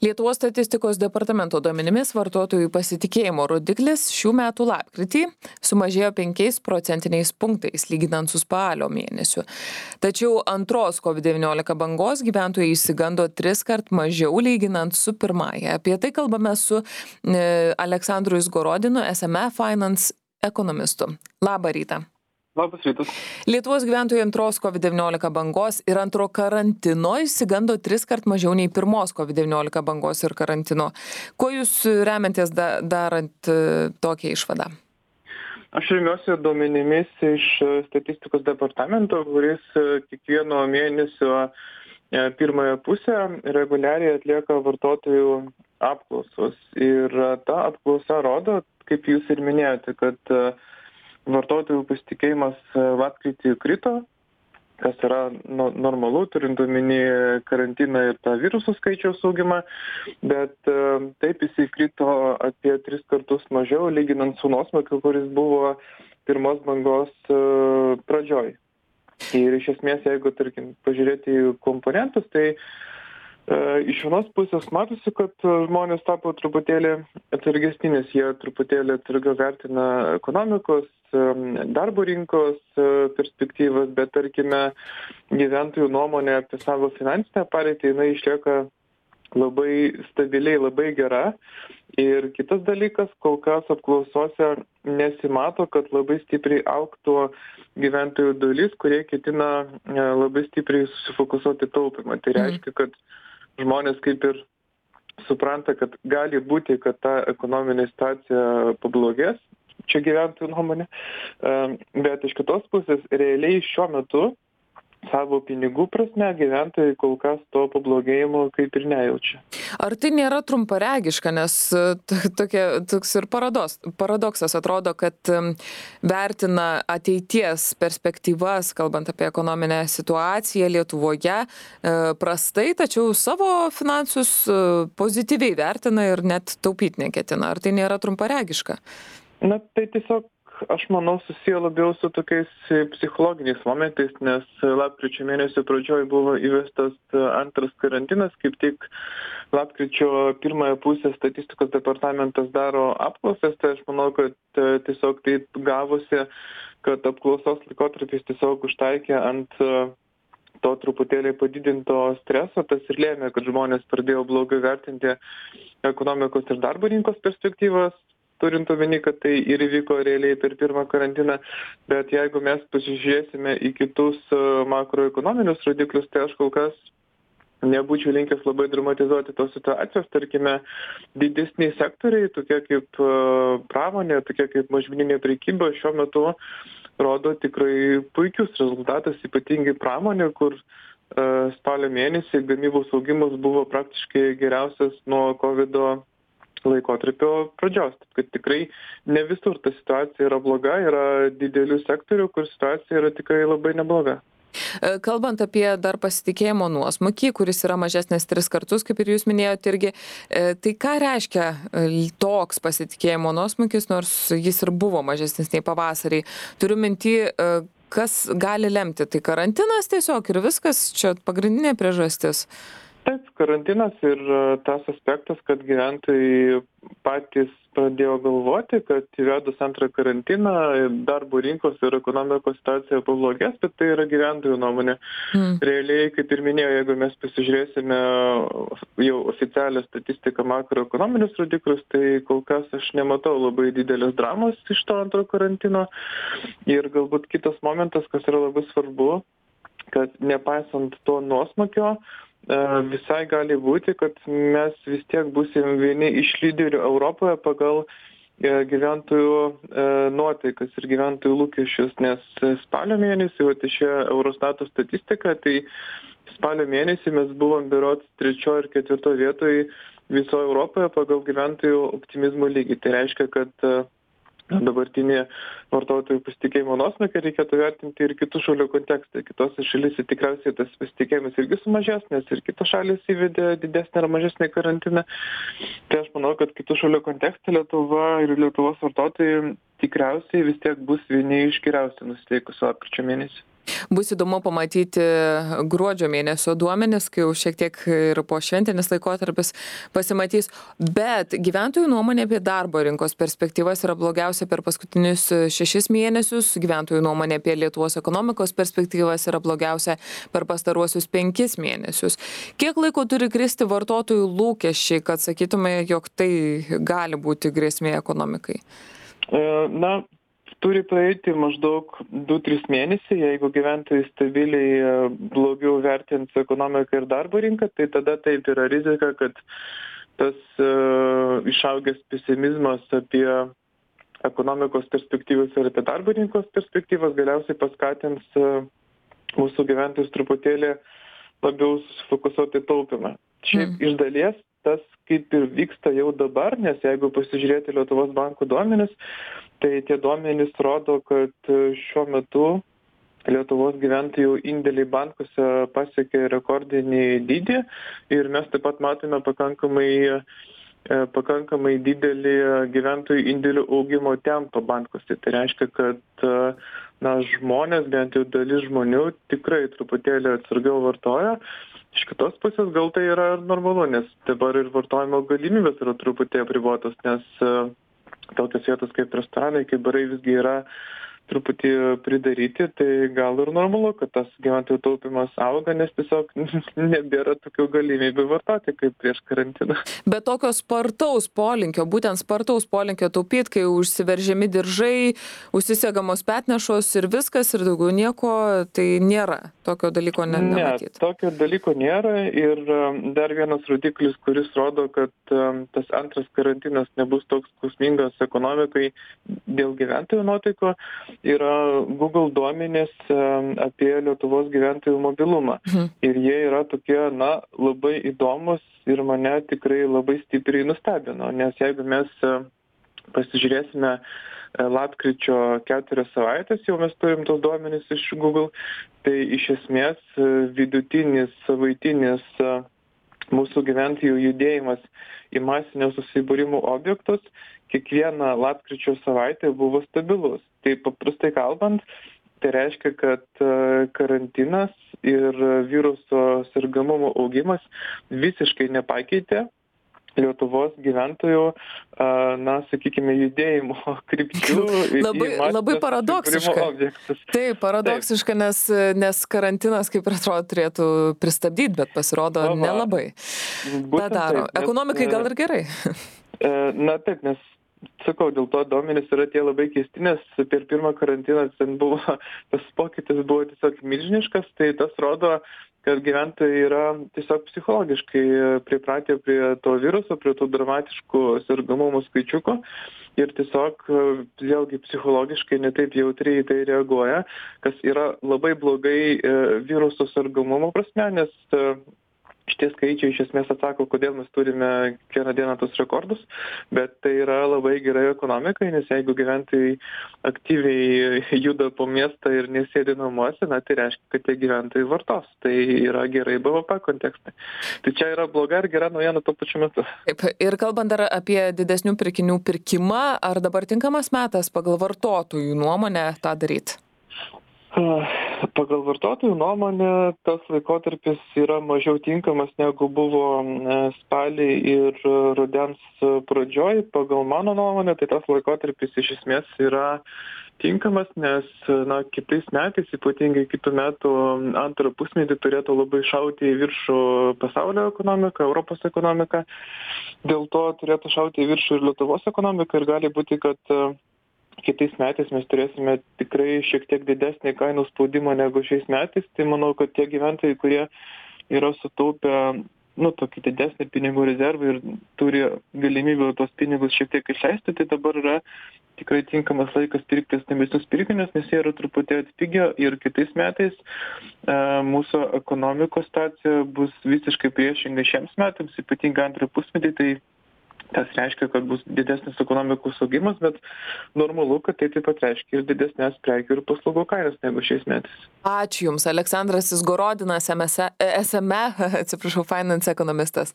Lietuvos statistikos departamento duomenimis vartotojų pasitikėjimo rodiklis šių metų lapkritį sumažėjo 5 procentiniais punktais lyginant su spalio mėnesiu. Tačiau antros COVID-19 bangos gyventojai išsigando 3 kart mažiau lyginant su pirmąja. Apie tai kalbame su Aleksandru Izgorodinu, SME Finance ekonomistu. Labą rytą. Labas rytas. Lietuvos gyventojai antros COVID-19 bangos ir antro karantino išsigando 3 kart mažiau nei pirmos COVID-19 bangos ir karantino. Kuo jūs remianties darant tokią išvadą? Aš remiuosi duomenimis iš statistikos departamento, kuris kiekvieno mėnesio pirmąją pusę reguliariai atlieka vartotojų apklausos. Ir ta apklausa rodo, kaip jūs ir minėjote, kad vartotojų pasitikėjimas lapkritį krito, kas yra normalu, turint omeny karantiną ir tą virusų skaičiaus augimą, bet taip jisai krito apie 3 kartus mažiau, lyginant su nuosmukiu, kuris buvo pirmos bangos pradžioj. Ir iš esmės, jeigu, tarkim, pažiūrėti į komponentus, tai iš vienos pusės matosi, kad žmonės tapo truputėlį atsargesni, nes jie truputėlį atsargiau vertina ekonomikos, darbo rinkos perspektyvas, bet tarkime gyventojų nuomonė apie savo finansinę padėtį, jinai išlieka labai stabiliai, labai gera. Ir kitas dalykas, kol kas apklausose nesimato, kad labai stipriai augtų gyventojų dalis, kurie ketina labai stipriai susifokusuoti taupymą. Tai reiškia, kad žmonės kaip ir supranta, kad gali būti, kad ta ekonominė situacija pablogės, čia gyventojų nuomonė, bet iš kitos pusės realiai šiuo metu savo pinigų prasme gyventojai kol kas to pablogėjimo kaip ir nejaučia. Ar tai nėra trumparegiška, nes toks ir paradoksas atrodo, kad vertina ateities perspektyvas, kalbant apie ekonominę situaciją Lietuvoje, prastai, tačiau savo finansus pozityviai vertina ir net taupyti neketina. Ar tai nėra trumparegiška? Na, tai tiesiog aš manau susiję labiau su tokiais psichologiniais momentais, nes lapkričio mėnesio pradžioj buvo įvestas antras karantinas, kaip tik lapkričio pirmąją pusę statistikos departamentas daro apklausas, tai aš manau, kad tiesiog taip gavosi, kad apklausos laikotarpis tiesiog užtaikė ant to truputėlį padidinto streso, tas ir lėmė, kad žmonės pradėjo blogai vertinti ekonomikos ir darbo rinkos perspektyvas, turint omeny, kad tai ir įvyko realiai per pirmą karantiną, bet jeigu mes pasižiūrėsime į kitus makroekonominius rodiklius, tai aš kol kas nebūčiau linkęs labai dramatizuoti tos situacijos. Tarkime, didesniai sektoriai, tokie kaip pramonė, tokie kaip mažmeninė prekyba, šiuo metu rodo tikrai puikius rezultatus, ypatingai pramonė, kur spalio mėnesį gamybos augimas buvo praktiškai geriausias nuo COVID laikotarpio pradžios. Kad tikrai ne visur ta situacija yra bloga, yra didelių sektorių, kur situacija yra tikrai labai nebloga. Kalbant apie dar pasitikėjimo nuosmukį, kuris yra mažesnis 3 kartus, kaip ir jūs minėjote irgi, tai ką reiškia toks pasitikėjimo nuosmukis, nors jis ir buvo mažesnis nei pavasarį? Turiu minty, kas gali lemti? Tai karantinas tiesiog ir viskas, čia pagrindinė priežastis. Taip, karantinas ir tas aspektas, kad gyventojai patys pradėjo galvoti, kad įvedus antrą karantiną darbo rinkos ir ekonomikos situacija pablogės, bet tai yra gyventojų nuomonė. Realiai, kaip ir minėjau, jeigu mes pasižiūrėsime jau oficialią statistiką makroekonominius rodiklius, tai kol kas aš nematau labai didelės dramos iš to antro karantino. Ir galbūt kitas momentas, kas yra labai svarbu, kad nepaisant to nuosmukio, visai gali būti, kad mes vis tiek būsim vieni iš lyderių Europoje pagal gyventojų nuotaikas ir gyventojų lūkesčius, nes spalio mėnesį, išėjo Eurostato statistika, tai spalio mėnesį mes buvom berods 3 ir 4 vietoje visoje Europoje pagal gyventojų optimizmo lygį. Tai reiškia, kad dabartinį vartotojų pasitikėjimo nuosmukį reikėtų vertinti ir kitų šalių kontekste. Kitose šalyse tikriausiai tas pasitikėjimas irgi sumažės, nes ir kitos šalys įvedė didesnį ar mažesnį karantiną. Tai aš manau, kad kitų šalių kontekste Lietuva ir Lietuvos vartotojai tikriausiai vis tiek bus vieni iš geriausiai nusiteikusių lapkričio mėnesį. Bus įdomu pamatyti gruodžio mėnesio duomenis, kai jau šiek tiek ir po šventinis laikotarpis pasimatys. Bet gyventojų nuomonė apie darbo rinkos perspektyvas yra blogiausia per paskutinius 6 mėnesius. Gyventojų nuomonė apie Lietuvos ekonomikos perspektyvas yra blogiausia per pastaruosius 5 mėnesius. Kiek laiko turi kristi vartotojų lūkesčiai, kad sakytume, jog tai gali būti grėsmė ekonomikai? Turi praeiti maždaug 2-3 mėnesiai, jeigu gyventojai stabiliai blogiau vertins ekonomiką ir darbo rinką, tai tada taip yra rizika, kad tas išaugęs pesimizmas apie ekonomikos perspektyvas ir apie darbo rinkos perspektyvas galiausiai paskatins mūsų gyventojus truputėlį labiau susifokusuoti taupymą. Šiaip iš dalies tas kaip ir vyksta jau dabar, nes jeigu pasižiūrėti Lietuvos bankų duomenis, tai tie duomenys rodo, kad šiuo metu Lietuvos gyventojų indėliai bankuose pasiekė rekordinį dydį ir mes taip pat matome pakankamai didelį gyventojų indėlių augimo tempą bankuose. Tai reiškia, kad žmonės, bent jau dalis žmonių, tikrai truputėlį atsargiau vartoja. Iš kitos pusės gal tai yra normalu, nes dabar ir vartojimo galimybės yra truputį apribotos, nes tokios vietos kaip restoranai, kaip barai visgi yra truputį pridaryti, tai gal ir normalu, kad tas gyventojų taupimas auga, nes tiesiog nebėra tokių galimybių vartoti kaip prieš karantiną. Bet tokio spartaus polinkio, būtent spartaus polinkio taupyti, kai užsiveržiami diržai, užsisegamos petnešos ir viskas ir daugiau nieko, tai nėra. Tokio dalyko nematyti. Ne, tokio dalyko nėra ir dar vienas rodiklis, kuris rodo, kad tas antras karantinas nebus toks skausmingas ekonomikai dėl gyventojų nuotaikų, yra Google duomenys apie Lietuvos gyventojų mobilumą. Ir jie yra tokie, labai įdomus ir mane tikrai labai stipriai nustebino, nes jeigu mes pasižiūrėsime lapkričio 4 savaitės, jau mes turim tos duomenys iš Google, tai iš esmės vidutinis savaitinis mūsų gyventojų judėjimas į masinio susibūrimų objektus kiekvieną lapkričio savaitę buvo stabilus. Tai paprastai kalbant, tai reiškia, kad karantinas ir viruso sergamumo augimas visiškai nepakeitė Lietuvos gyventojų, sakykime, judėjimo krypčių. Labai paradoksiška. Taip, paradoksiška, nes karantinas, kaip ir atrodo, turėtų pristabdyti, bet pasirodo nelabai. Ta daro. Ekonomikai gal ir gerai. Taip, nes sakau, dėl to duomenys yra tie labai keisti, nes per pirmą karantiną tas pokytis buvo tiesiog milžiniškas, tai tas rodo, kad gyventojai yra tiesiog psichologiškai pripratę prie to viruso, prie tų dramatiškų sergamumo skaičiukų ir tiesiog vėlgi psichologiškai netaip jautriai tai reaguoja, kas yra labai blogai viruso sergamumo prasme, nes šitie skaičiai iš esmės atsako, kodėl mes turime kiekvieną dieną tus rekordus, bet tai yra labai gerai ekonomikai, nes jeigu gyventojai aktyviai juda po miestą ir nesėdi namuose, tai reiškia, kad tie gyventojai vartos. Tai yra gerai BVP kontekste. Tai čia yra bloga ir gera naujiena tuo pačiu metu. Taip, ir kalbant dar apie didesnių pirkinių pirkimą, ar dabar tinkamas metas pagal vartotojų nuomonę tą daryti? Pagal vartotojų nuomonę tas laikotarpis yra mažiau tinkamas negu buvo spalį ir rudens pradžioj. Pagal mano nuomonę, tai tas laikotarpis iš esmės yra tinkamas, nes kitais metais, ypatingai kitų metų antrą pusmetį turėtų labai šauti į viršų pasaulio ekonomika, Europos ekonomika. Dėl to turėtų šauti į viršų ir Lietuvos ekonomika ir gali būti, kad kitais metais mes turėsime tikrai šiek tiek didesnį kainų spaudimą negu šiais metais. Tai manau, kad tie gyventojai, kurie yra sutaupę tokį didesnį pinigų rezervą ir turi galimybę tos pinigus šiek tiek išleisti, tai dabar yra tikrai tinkamas laikas pirkti stambesnius pirkinius, nes jie yra truputį atpigę ir kitais metais mūsų ekonomikos situacija bus visiškai priešinga šiems metams, ypatingai antrą pusmetį. Tai tas reiškia, kad bus didesnis ekonomikos augimas, bet normalu, kad tai taip pat reiškia ir didesnės prekių ir paslaugų kainas negu šiais metais. Ačiū Jums, Aleksandras Izgorodinas, SME, Finance ekonomistas.